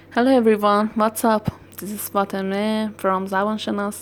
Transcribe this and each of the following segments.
Hello everyone, what's up? This is Fateme from Zaban Shanas.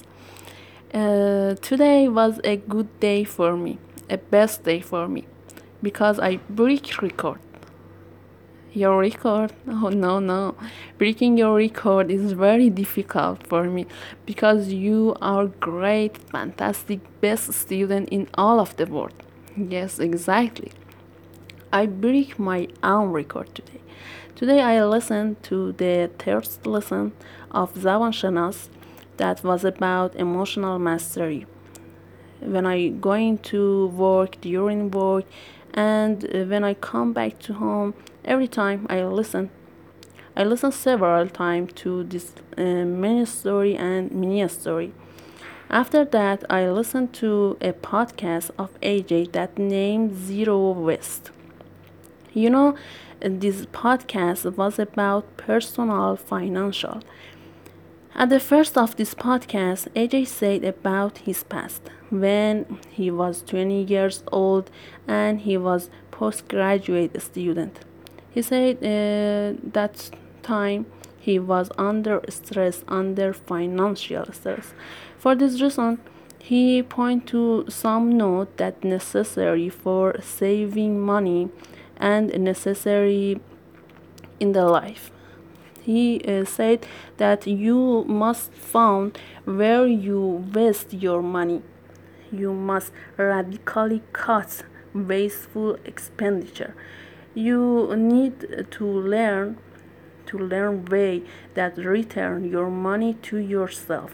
Today was a good day for me, a best day for me, because I break record. Your record? Oh no, no. Breaking your record is very difficult for me because you are great, fantastic, best student in all of the world. Yes, exactly. I break my own record today. Today I listened to the third lesson of Zaban Shanas that was about emotional mastery. When I going to work, during work, and when I come back to home, every time I listen. I listen several times to this mini story and mini story. After that, I listened to a podcast of AJ that named Zero West. You know, this podcast was about personal financial. At the first of this podcast, AJ said about his past when he was 20 years old and he was postgraduate student. He said that time he was under stress, under financial stress. For this reason, he point to some note that necessary for saving money and necessary in the life. He said that you must find where you waste your money. You must radically cut wasteful expenditure. You need to learn way that return your money to yourself.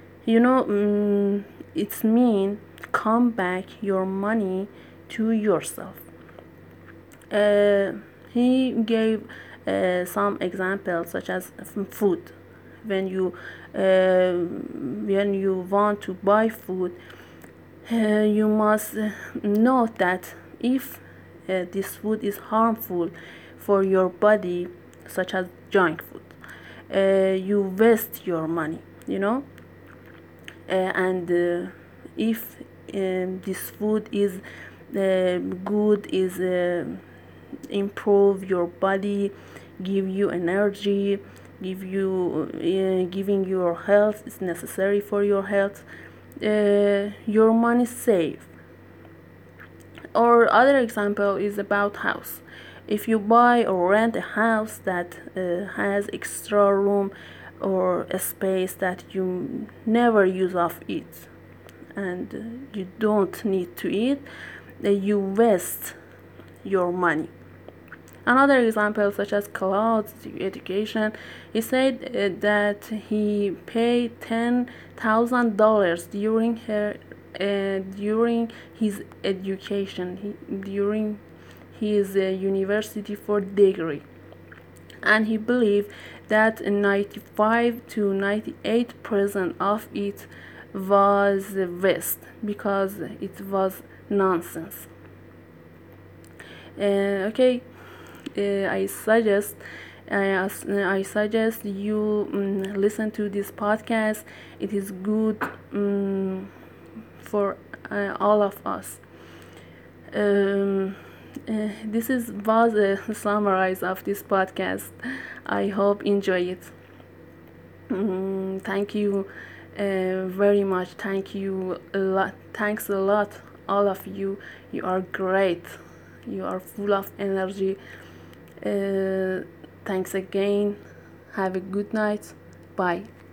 It's mean come back your money to yourself. uh, he gave some examples such as food. When you want to buy food, you must note that if this food is harmful for your body, such as junk food, you waste your money. And if this food is good, is improve your body, give you energy, giving your health is necessary for your health, your money safe. Or other example is about house. If you buy or rent a house that has extra room or a space that you never use of it, and you don't need to eat, you waste your money. Another example, such as clothes, education, he said that he paid $10,000 during his education, during his university for degree, and he believed that 95 to 98% of it was waste because it was nonsense. Okay, I suggest you listen to this podcast. It is good for all of us. Um, this was a summarize of this podcast. I hope enjoy it. Thank you very much. Thank you a lot. Thanks a lot, all of you. You are great. You are full of energy. Thanks again. Have a good night. Bye.